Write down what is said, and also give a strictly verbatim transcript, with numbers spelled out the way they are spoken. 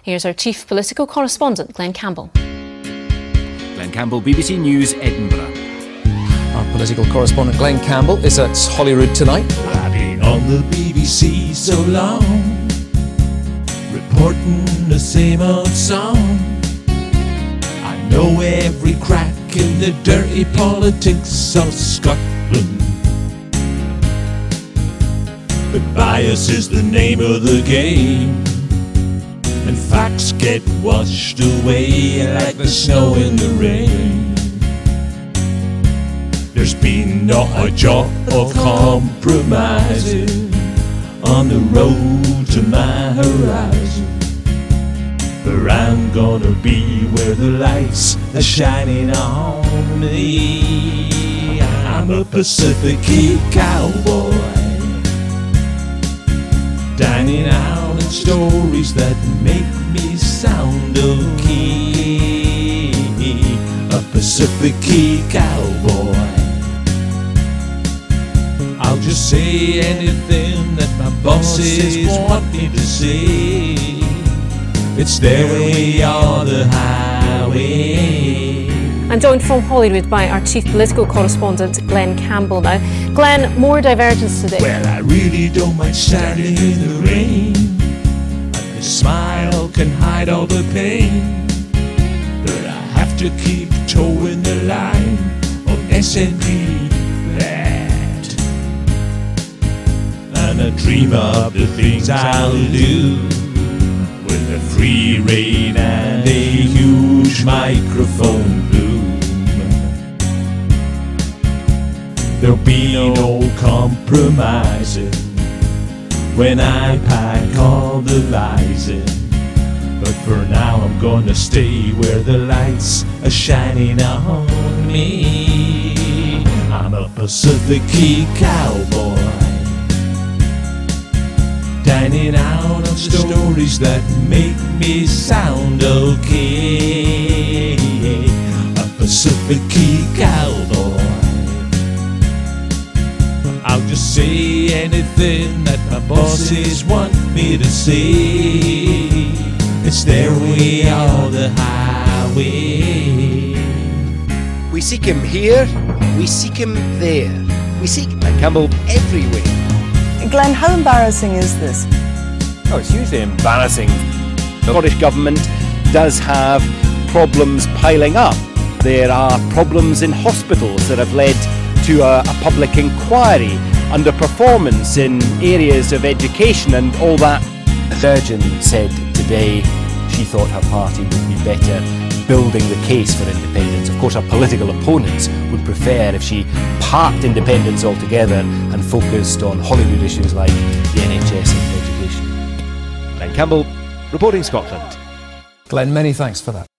Here's our chief political correspondent, Glenn Campbell. Glenn Campbell, B B C News, Edinburgh. Our political correspondent Glenn Campbell is at Holyrood tonight. I've been on the B B C so long, reporting the same old song. I know every crack in the dirty politics of Scotland, but bias is the name of the game, and facts get washed away like the snow in the rain. There's been not a jot of compromising on the road to my horizon, but I'm gonna be where the lights are shining on me. I'm a Pacific cowboy, dining out on stories that make me sound okay. A Pacific cowboy, I'll just say anything that my bosses want me to say. It's their way or the highway. I'm joined from Holyrood by our chief political correspondent, Glenn Campbell now. Glenn, more divergence today. Well, I really don't mind standing in the rain, and the smile can hide all the pain, but I have to keep towing the line on S N P that, and I dream of the things I'll do with a free rein and a huge microphone boom. There'll be no compromising when I pack all the lies in, but for now I'm gonna stay where the lights are shining on me. I'm a Pacific cowboy, dining out on stories that make me sound okay. A Pacific cowboy, I'll just say anything that my bosses want me to say. It's their way or the highway. We seek him here, we seek him there. We seek Glenn Campbell everywhere. Glenn, how embarrassing is this? Oh, it's hugely embarrassing. The Scottish Government does have problems piling up. There are problems in hospitals that have led to a, a public inquiry, underperformance in areas of education and all that. Sturgeon said today she thought her party would be better building the case for independence. Of course, her political opponents would prefer if she parked independence altogether and focused on Holyrood issues like the N H S and education. Glenn Campbell, reporting Scotland. Glenn, many thanks for that.